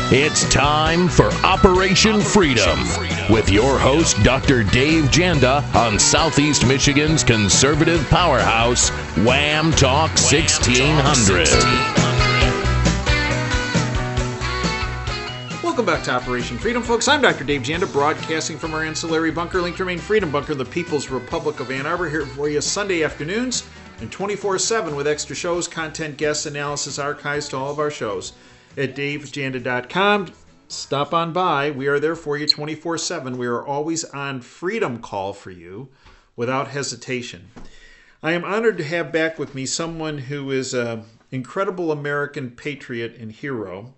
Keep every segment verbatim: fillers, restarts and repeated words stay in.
It's time for Operation Freedom with your host, Doctor Dave Janda, on Southeast Michigan's conservative powerhouse, Wham Talk sixteen hundred. Welcome back to Operation Freedom, folks. I'm Doctor Dave Janda, broadcasting from our ancillary bunker linked to remain Freedom Bunker, the People's Republic of Ann Arbor, here for you Sunday afternoons and twenty-four seven with extra shows, content, guests, analysis, archives to all of our shows at dave janda dot com. Stop on by. We are there for you twenty-four seven. We are always on freedom call for you without hesitation. I am honored to have back with me someone who is an incredible American patriot and hero.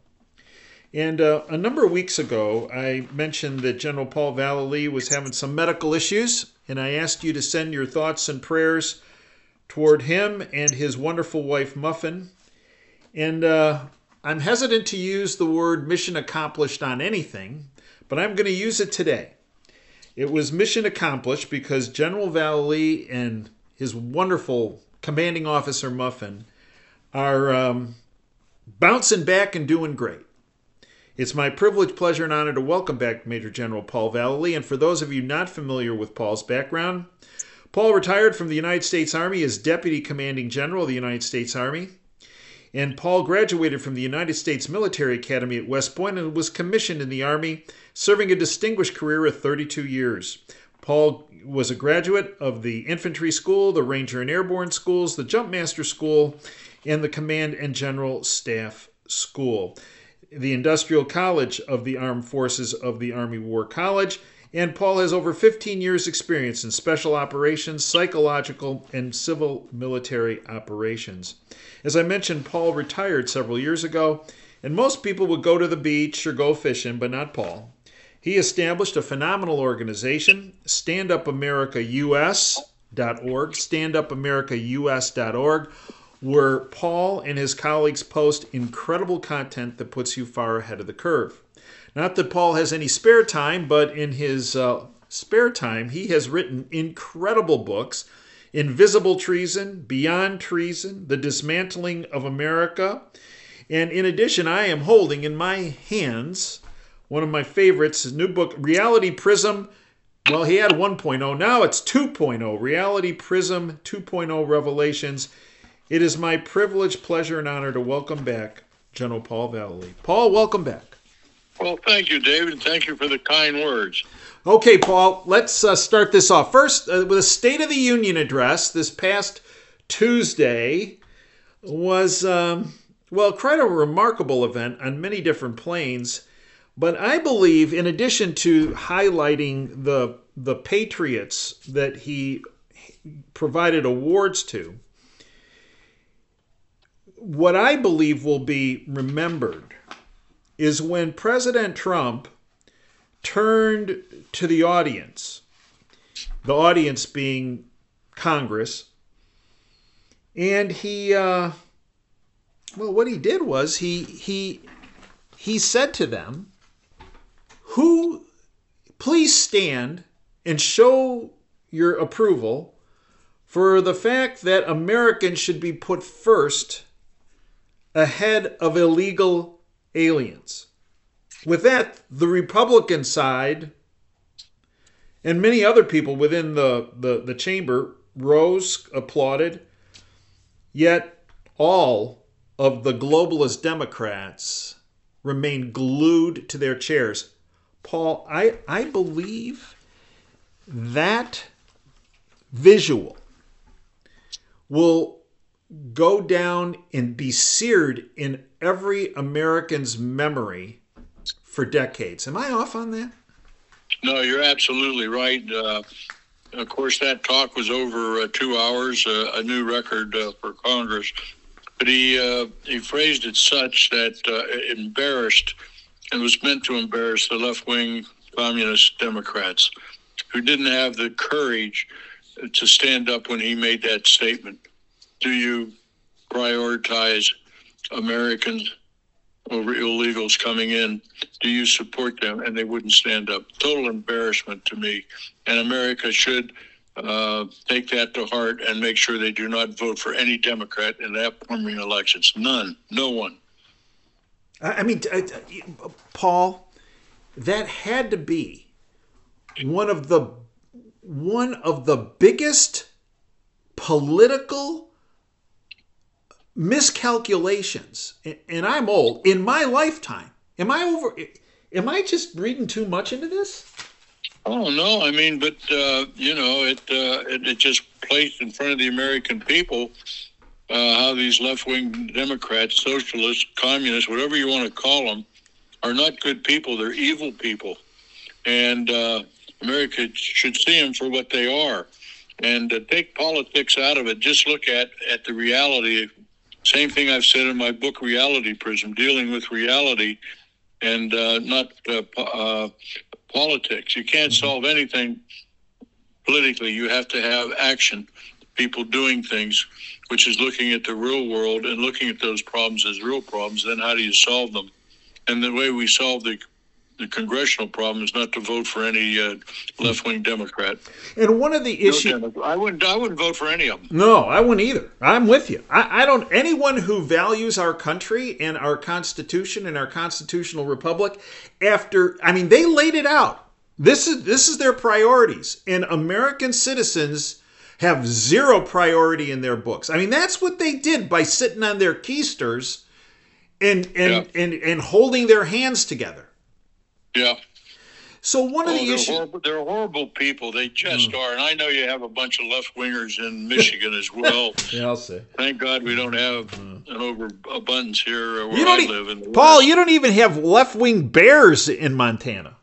And uh, a number of weeks ago, I mentioned that General Paul Vallely was having some medical issues, and I asked you to send your thoughts and prayers toward him and his wonderful wife, Muffin. And uh, I'm hesitant to use the word mission accomplished on anything, but I'm going to use it today. It was mission accomplished because General Vallely and his wonderful commanding officer, Muffin, are um, bouncing back and doing great. It's my privilege, pleasure, and honor to welcome back Major General Paul Vallely. And for those of you not familiar with Paul's background, Paul retired from the United States Army as Deputy Commanding General of the United States Army. And Paul graduated from the United States Military Academy at West Point and was commissioned in the Army, serving a distinguished career of thirty-two years. Paul was a graduate of the Infantry School, the Ranger and Airborne Schools, the Jumpmaster School, and the Command and General Staff School, the Industrial College of the Armed Forces of the Army War College. And Paul has over fifteen years experience in special operations, psychological, and civil military operations. As I mentioned, Paul retired several years ago, and most people would go to the beach or go fishing, but not Paul. He established a phenomenal organization, stand up america u s dot org, stand up america u s dot org, where Paul and his colleagues post incredible content that puts you far ahead of the curve. Not that Paul has any spare time, but in his uh, spare time, he has written incredible books: Invisible Treason, Beyond Treason, The Dismantling of America. And in addition, I am holding in my hands one of my favorites, his new book, Reality Prism. Well, he had one point oh, now it's two point oh, Reality Prism two point oh Revelations. It is my privilege, pleasure, and honor to welcome back General Paul Vallely. Paul, welcome back. Well, thank you, David, and thank you for the kind words. Okay, Paul, let's uh, start this off. First, uh, with a State of the Union address this past Tuesday was, um, well, quite a remarkable event on many different planes. But I believe, in addition to highlighting the the patriots that he provided awards to, what I believe will be remembered is when President Trump turned to the audience, the audience being Congress, and he, uh, well, what he did was he he he said to them, "Who, please stand and show your approval for the fact that Americans should be put first ahead of illegal aliens." With that, the Republican side and many other people within the, the, the chamber rose, applauded, yet all of the globalist Democrats remained glued to their chairs. Paul, I, I believe that visual will go down and be seared in every American's memory for decades. Am I off on that? No, you're absolutely right. Uh, of course, that talk was over uh, two hours, uh, a new record uh, for Congress. But he uh, he phrased it such that uh, it embarrassed, and was meant to embarrass the left-wing communist Democrats who didn't have the courage to stand up when he made that statement. Do you prioritize Americans over illegals coming in? Do you support them? And they wouldn't stand up. Total embarrassment to me. And America should uh, take that to heart and make sure they do not vote for any Democrat in the upcoming elections. None. No one. I mean, Paul, that had to be one of the one of the biggest political miscalculations, and I'm old, in my lifetime. Am I over? Am I just reading too much into this? Oh no, I mean, but uh, you know, it, uh, it it just placed in front of the American people uh, how these left-wing Democrats, socialists, communists, whatever you want to call them, are not good people. They're evil people, and uh, America should see them for what they are. And uh, take politics out of it. Just look at, at the reality. Same thing I've said in my book, Reality Prism, dealing with reality and uh, not uh, uh, politics. You can't solve anything politically. You have to have action, people doing things, which is looking at the real world and looking at those problems as real problems. Then how do you solve them? And the way we solve the the congressional problem is not to vote for any uh, left-wing Democrat. And one of the issues, no, I wouldn't. I wouldn't vote for any of them. No, I wouldn't either. I'm with you. I, I don't. Anyone who values our country and our Constitution and our constitutional republic, after I mean, they laid it out. This is this is their priorities, and American citizens have zero priority in their books. I mean, that's what they did by sitting on their keisters and and yeah. and, and holding their hands together. Yeah. So one of oh, the they're issues... Horrible, they're horrible people. They just mm. are. And I know you have a bunch of left-wingers in Michigan as well. Yeah, I'll say. Thank God we don't have mm. an overabundance here where you don't I e- live. In the Paul, West. You don't even have left-wing bears in Montana.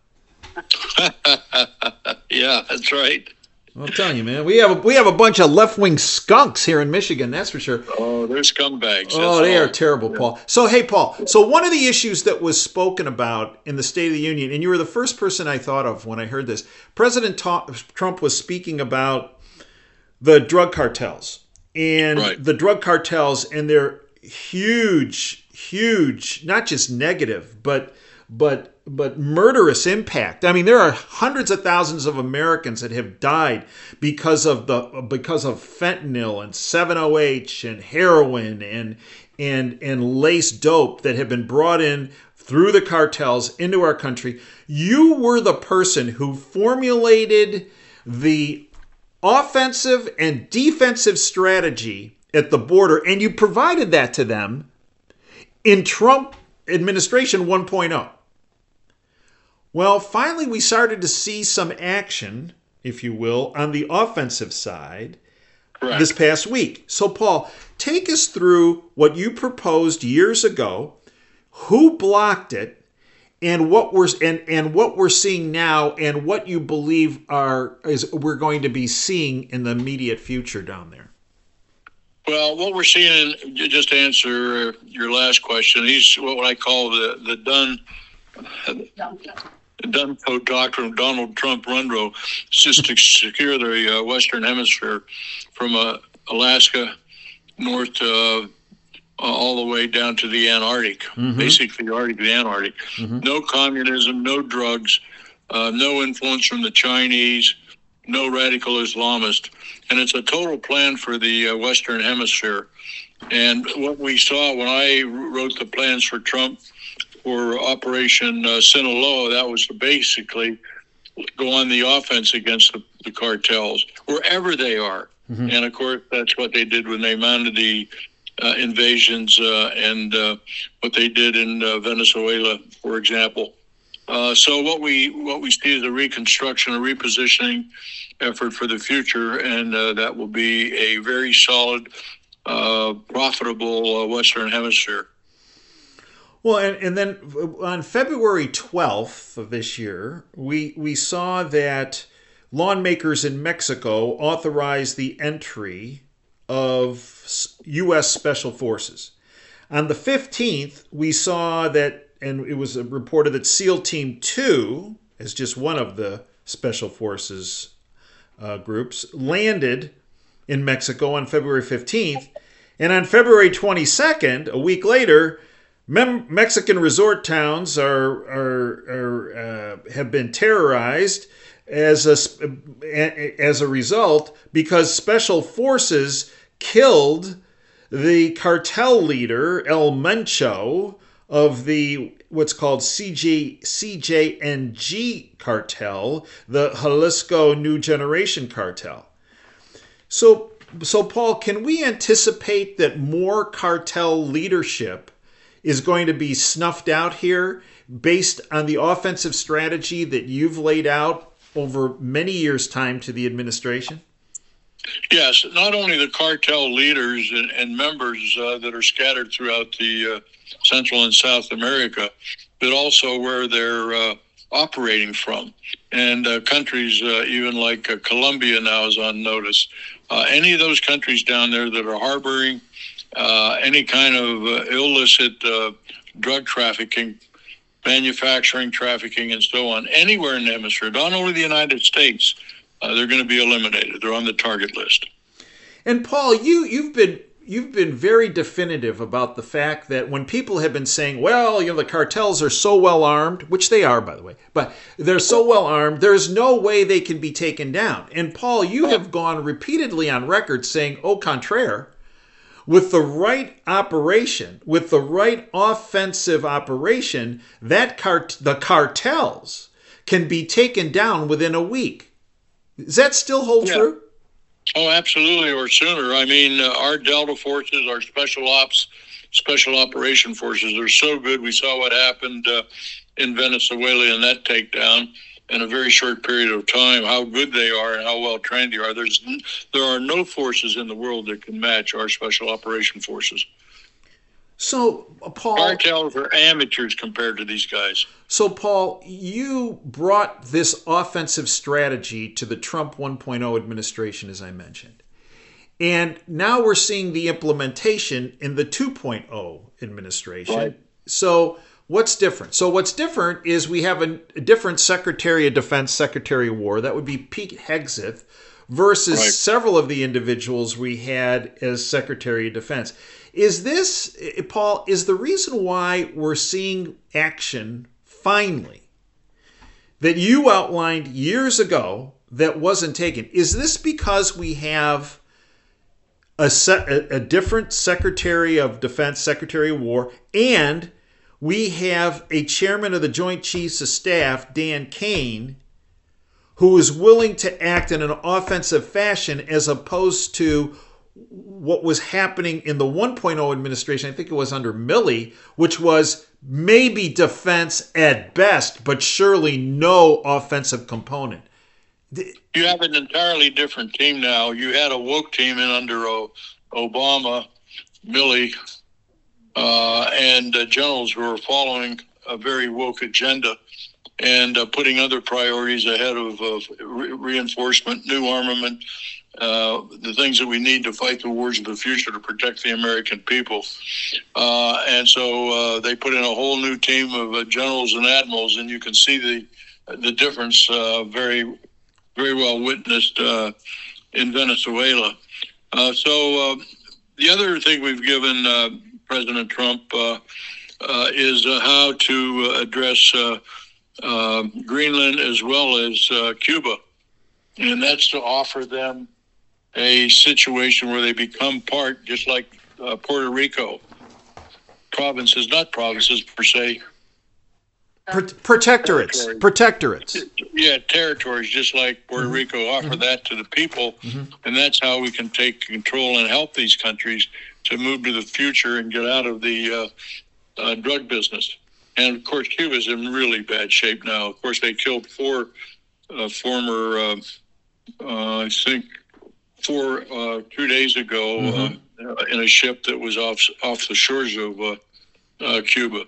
Yeah, that's right. I'm telling you, man, we have a, we have a bunch of left-wing skunks here in Michigan, that's for sure. Oh, they're scumbags. Oh, they all. are terrible, yeah. Paul. So, hey, Paul, so one of the issues that was spoken about in the State of the Union, and you were the first person I thought of when I heard this, President Trump was speaking about the drug cartels and right. the drug cartels and their huge, huge, not just negative, but but but murderous impact. I mean, there are hundreds of thousands of Americans that have died because of the because of fentanyl and seven O H and heroin and and and lace dope that have been brought in through the cartels into our country. You were the person who formulated the offensive and defensive strategy at the border, and you provided that to them in Trump administration one point oh. Well, finally, we started to see some action, if you will, on the offensive side Correct. This past week. So, Paul, take us through what you proposed years ago, who blocked it, and what we're and, and what we're seeing now, and what you believe are is we're going to be seeing in the immediate future down there. Well, what we're seeing, just to answer your last question, he's what I call the the done. Dunco doctrine of Donald Trump Rundro, just to secure the uh, Western Hemisphere from uh, Alaska north uh, all the way down to the Antarctic, mm-hmm. basically the Arctic to the Antarctic. Mm-hmm. No communism, no drugs, uh, no influence from the Chinese, no radical Islamist. And it's a total plan for the uh, Western Hemisphere. And what we saw when I wrote the plans for Trump for Operation uh, Sinaloa, that was to basically go on the offense against the, the cartels, wherever they are. Mm-hmm. And, of course, that's what they did when they mounted the uh, invasions uh, and uh, what they did in uh, Venezuela, for example. Uh, so what we what we see is a reconstruction, a repositioning effort for the future, and uh, that will be a very solid, uh, profitable uh, Western Hemisphere. Well, and, and then on February twelfth of this year, we we saw that lawmakers in Mexico authorized the entry of U S Special Forces. On the fifteenth, we saw that, and it was reported that SEAL Team two, as just one of the Special Forces uh, groups, landed in Mexico on February fifteenth. And on February twenty-second, a week later, Mem- Mexican resort towns are are, are uh, have been terrorized as a as a result because special forces killed the cartel leader El Mencho of the what's called C J, C J N G cartel, the Jalisco New Generation cartel. So, so Paul, can we anticipate that more cartel leadership is going to be snuffed out here based on the offensive strategy that you've laid out over many years' time to the administration? Yes, not only the cartel leaders and, and members uh, that are scattered throughout the uh, Central and South America, but also where they're uh, operating from. And uh, countries uh, even like uh, Colombia now is on notice. Uh, any of those countries down there that are harboring uh, any kind of uh, illicit uh, drug trafficking, manufacturing, trafficking, and so on, anywhere in the hemisphere, not only the United States, uh, they're going to be eliminated. They're on the target list. And Paul, you you've been you've been very definitive about the fact that when people have been saying, well, you know, the cartels are so well armed, which they are, by the way, but they're so well armed, there's no way they can be taken down. And Paul, you have gone repeatedly on record saying, au contraire, with the right operation, with the right offensive operation, that cart- the cartels can be taken down within a week. Does that still hold yeah. true? Oh, absolutely, or sooner. I mean, uh, our Delta forces, our special ops, special operation forces are so good. We saw what happened uh, in Venezuela in that takedown in a very short period of time, how good they are and how well trained they are. There's there are no forces in the world that can match our special operation forces. So, Paul, cartels are amateurs compared to these guys. So, Paul, you brought this offensive strategy to the Trump one point oh administration, as I mentioned. And now we're seeing the implementation in the two point oh administration. Right. So, what's different? So, what's different is we have a, a different Secretary of Defense, Secretary of War. That would be Pete Hegseth versus right. several of the individuals we had as Secretary of Defense. Is this, Paul, is the reason why we're seeing action finally that you outlined years ago that wasn't taken? Is this because we have a, se- a different Secretary of Defense, Secretary of War, and we have a chairman of the Joint Chiefs of Staff, Dan Kane, who is willing to act in an offensive fashion as opposed to what was happening in the one point oh administration? I think it was under Milley, which was maybe defense at best, but surely no offensive component. You have an entirely different team now. You had a woke team in under o- Obama, Milley, uh, and uh, generals who are following a very woke agenda and uh, putting other priorities ahead of, of re- reinforcement, new armament, Uh, the things that we need to fight the wars of the future to protect the American people. Uh, and so uh, they put in a whole new team of uh, generals and admirals, and you can see the the difference uh, very, very well witnessed uh, in Venezuela. Uh, so uh, the other thing we've given uh, President Trump uh, uh, is uh, how to address uh, uh, Greenland as well as uh, Cuba, and that's to offer them a situation where they become part, just like uh, Puerto Rico, provinces, not provinces per se. Pro- protectorates. Territories. Protectorates. Yeah, territories, just like Puerto mm-hmm. Rico, offer mm-hmm. that to the people. Mm-hmm. And that's how we can take control and help these countries to move to the future and get out of the uh, uh, drug business. And, of course, Cuba's in really bad shape now. Of course, they killed four uh, former, uh, uh, I think, four uh, two days ago mm-hmm. uh, in a ship that was off off the shores of uh, uh, Cuba.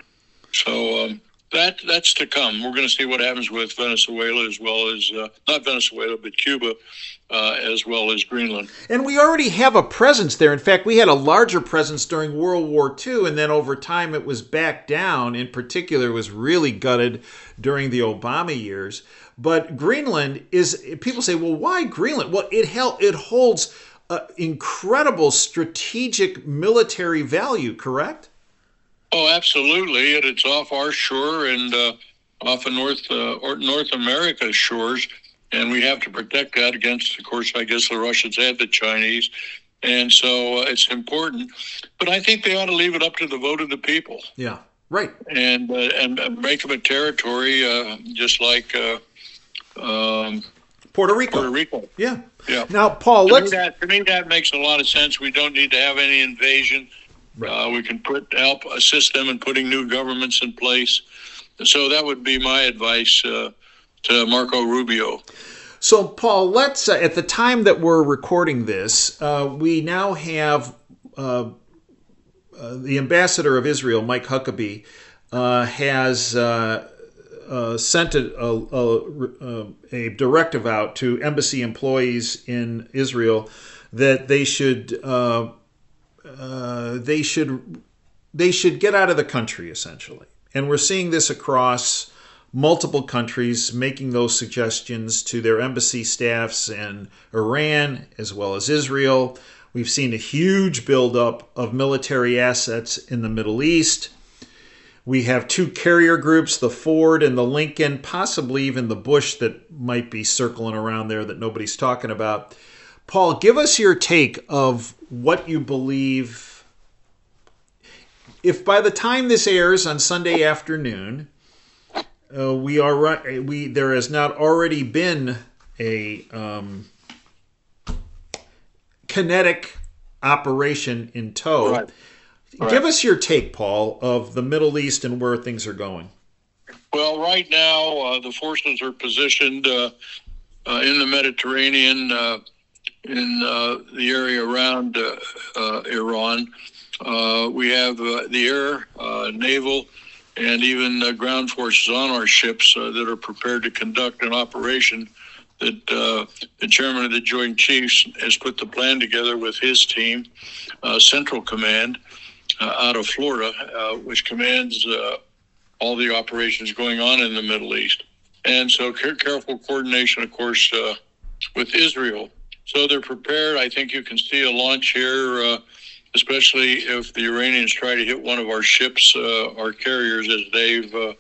So um, that that's to come. We're going to see what happens with Venezuela as well as uh, not Venezuela, but Cuba uh, as well as Greenland. And we already have a presence there. In fact, we had a larger presence during World War Two, and then over time it was back down. In particular, it was really gutted during the Obama years. But Greenland is, people say, well, why Greenland? Well, it held, it holds uh, incredible strategic military value, correct? Oh, absolutely. And it's off our shore and uh, off of North, uh, or North America's shores. And we have to protect that against, of course, I guess the Russians and the Chinese. And so uh, it's important. But I think they ought to leave it up to the vote of the people. Yeah. Right. And, uh, and make them a territory uh, just like uh, um, Puerto Rico. Puerto Rico. Yeah. Yeah. Now, Paul, to let's... Me that, to me, that makes a lot of sense. We don't need to have any invasion. Right. Uh, we can put help assist them in putting new governments in place. So that would be my advice uh, to Marco Rubio. So, Paul, let's, uh, at the time that we're recording this, uh, we now have uh, uh, the ambassador of Israel, Mike Huckabee, uh, has uh, uh, sent a, a, a directive out to embassy employees in Israel that they should uh, uh, they should they should get out of the country, essentially. And we're seeing this across multiple countries making those suggestions to their embassy staffs in Iran as well as Israel. We've seen a huge buildup of military assets in the Middle East. We have two carrier groups, the Ford and the Lincoln, possibly even the Bush that might be circling around there that nobody's talking about. Paul, give us your take of what you believe. If by the time this airs on Sunday afternoon, Uh, we are we there has not already been a um, kinetic operation in tow. Right. Right. Give us your take, Paul, of the Middle East and where things are going. Well, right now uh, the forces are positioned uh, uh, in the Mediterranean, uh, in uh, the area around uh, uh, Iran. Uh, we have uh, the air, uh, naval, and even uh, ground forces on our ships uh, that are prepared to conduct an operation that uh, the chairman of the Joint Chiefs has put the plan together with his team, uh, Central Command, uh, out of Florida, uh, which commands uh, all the operations going on in the Middle East. And so care- careful coordination, of course, uh, with Israel. So they're prepared. I think you can see a launch here, uh, especially if the Iranians try to hit one of our ships, uh, our carriers, as they've uh,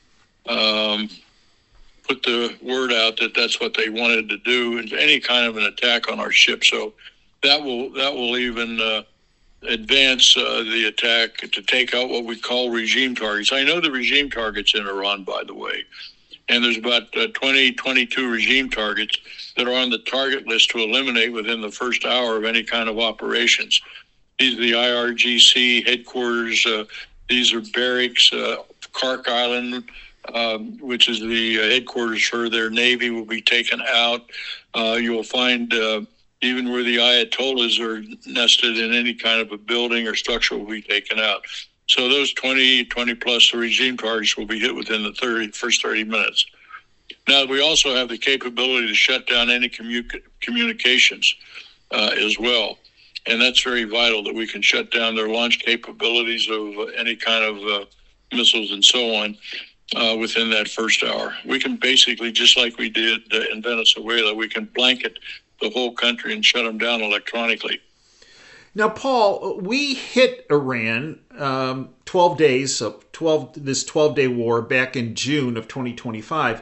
um, put the word out that that's what they wanted to do, is any kind of an attack on our ship. So that will that will even uh, advance uh, the attack to take out what we call regime targets. I know the regime targets in Iran, by the way, and there's about uh, twenty, twenty-two regime targets that are on the target list to eliminate within the first hour of any kind of operations. These are the I R G C headquarters. Uh, these are barracks. Uh, Kark Island, um, which is the uh, headquarters for their Navy, will be taken out. Uh, you'll find uh, even where the Ayatollahs are nested in any kind of a building or structure will be taken out. So those twenty, twenty plus regime targets will be hit within the thirty, first thirty minutes. Now, we also have the capability to shut down any commu- communications uh, as well. And that's very vital that we can shut down their launch capabilities of uh, any kind of uh, missiles and so on uh, within that first hour. We can basically, just like we did uh, in Venezuela, we can blanket the whole country and shut them down electronically. Now, Paul, we hit Iran um, twelve days of twelve this twelve-day war back in June of twenty twenty-five.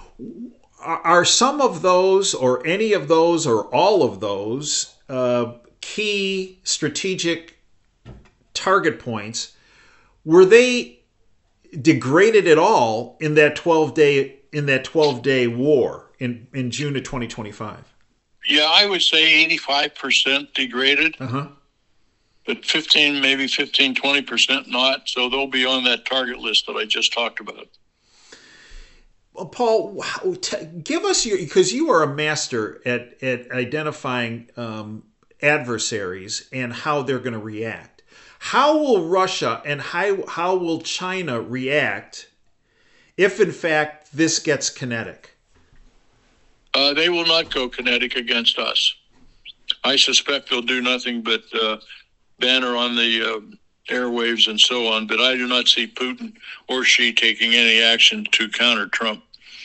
Are some of those, or any of those, or all of those uh, key strategic target points, were they degraded at all in that twelve day in that twelve day war in, in June of twenty twenty-five? Yeah, I would say eighty-five percent degraded. Uh-huh. But fifteen, maybe fifteen, twenty percent not. So they'll be on that target list that I just talked about. Well, Paul, t- give us your, because you are a master at, at identifying um, adversaries and how they're going to react. How will Russia and how, how will China react if, in fact, this gets kinetic? Uh, they will not go kinetic against us. I suspect they'll do nothing but uh, banner on the uh, airwaves and so on, but I do not see Putin or Xi taking any action to counter Trump.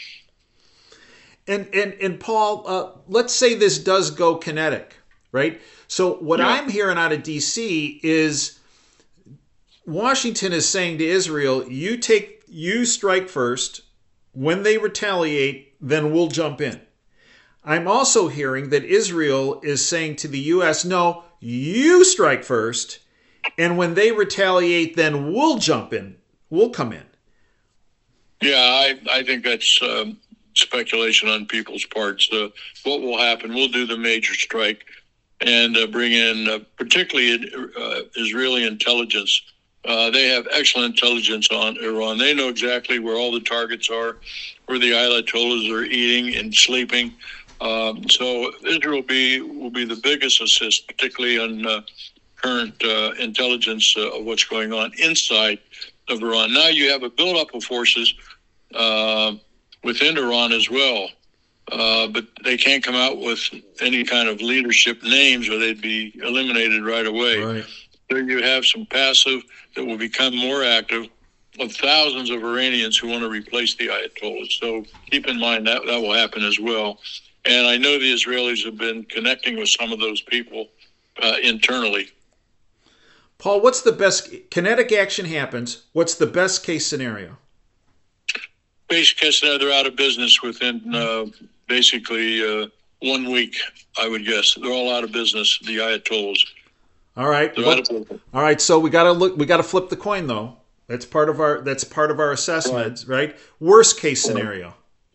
And and and Paul, uh, let's say this does go kinetic, right? So what Yeah. I'm hearing out of D C is Washington is saying to Israel, "You take, you strike first. When they retaliate, then we'll jump in." I'm also hearing that Israel is saying to the U S, "No, you strike first, and when they retaliate, then we'll jump in will come in. Yeah, I, I think that's um, speculation on people's parts. Uh, what will happen? We'll do the major strike and uh, bring in uh, particularly uh, Israeli intelligence. Uh, they have excellent intelligence on Iran. They know exactly where all the targets are, where the Ayatollahs are eating and sleeping. Um, so Israel will be, will be the biggest assist, particularly on uh, current uh, intelligence uh, of what's going on inside of Iran. Now you have a buildup of forces uh, within Iran as well, uh, but they can't come out with any kind of leadership names or they'd be eliminated right away. Right. So you have some passive that will become more active of thousands of Iranians who want to replace the Ayatollahs. So keep in mind that that will happen as well. And I know the Israelis have been connecting with some of those people uh, internally. Paul, what's the best, kinetic action happens, what's the best case scenario? Basic case scenario, they're out of business within uh, basically uh, one week, I would guess. They're all out of business, the Ayatollahs. All right. What, all right. So we got to look. We got to flip the coin, though. That's part of our. That's part of our assessment, right? right? Worst case scenario.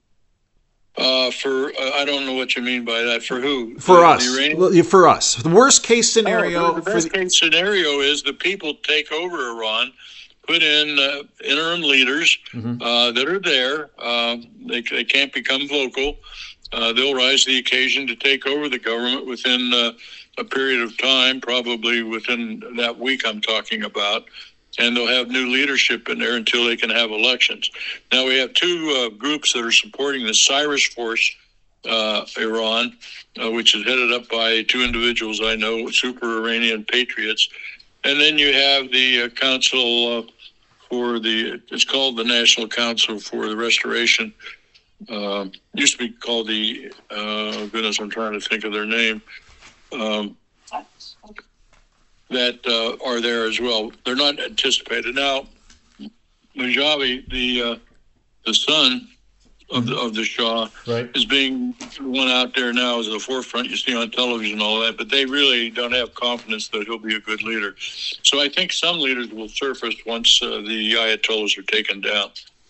Uh, for uh, I don't know what you mean by that. For who? For the, us. The for us. The worst case scenario. Oh, the best for the, case scenario is the people take over Iran, put in uh, interim leaders mm-hmm. uh, that are there. Uh, they they can't become vocal. Uh, they'll rise to the occasion to take over the government within uh, a period of time, probably within that week I'm talking about, and they'll have new leadership in there until they can have elections. Now, we have two uh, groups that are supporting the Cyrus Force, uh, Iran, uh, which is headed up by two individuals I know, super Iranian patriots. And then you have the uh, Council uh, for the, it's called the National Council for the Restoration. Uh, used to be called the, uh, goodness, I'm trying to think of their name. Um, that uh, are there as well. They're not anticipated. Now, Mujabi, the uh, the son of the, of the Shah, right. is being one out there now as the forefront. You see on television and all that, but they really don't have confidence that he'll be a good leader. So I think some leaders will surface once uh, the Ayatollahs are taken down.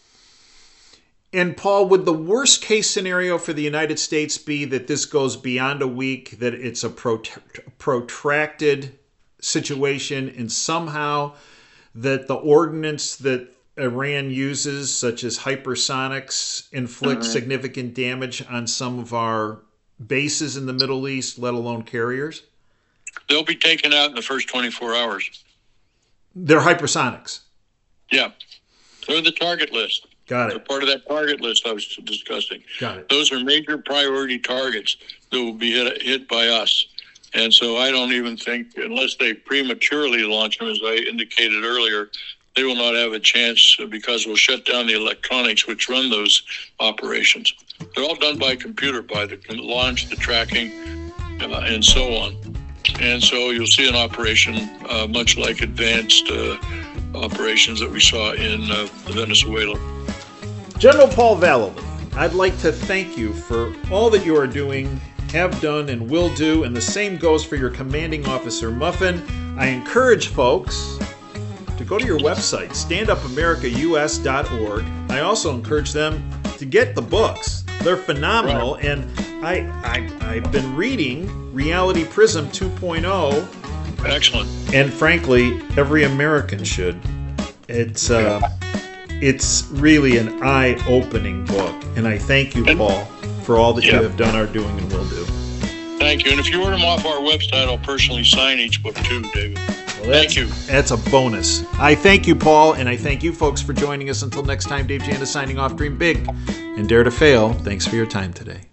And Paul, would the worst case scenario for the United States be that this goes beyond a week, that it's a prot- protracted situation, and somehow that the ordnance that Iran uses, such as hypersonics, inflict mm-hmm. significant damage on some of our bases in the Middle East, let alone carriers? They'll be taken out in the first twenty-four hours. They're hypersonics? Yeah. They're the target list. Got it. They're part of that target list I was discussing. Got it. Those are major priority targets that will be hit, hit by us. And so I don't even think, unless they prematurely launch them, as I indicated earlier, they will not have a chance because we'll shut down the electronics which run those operations. They're all done by computer, by the launch, the tracking, uh, and so on. And so you'll see an operation uh, much like advanced uh, operations that we saw in uh, Venezuela. General Paul Vallely, I'd like to thank you for all that you are doing, have done, and will do, and the same goes for your commanding officer, Muffin. I encourage folks to go to your website, stand up america u s dot org. I also encourage them to get the books. They're phenomenal, right. and I, I, I've been reading Reality Prism two point oh. Excellent. And frankly, every American should. It's... Uh, It's really an eye-opening book, and I thank you, Paul, for all that yeah. you have done, are doing, and will do. Thank you. And if you order them off our website, I'll personally sign each book too, David. Well, thank you. That's a bonus. I thank you, Paul, and I thank you, folks, for joining us. Until next time, Dave Janda signing off. Dream big and dare to fail. Thanks for your time today.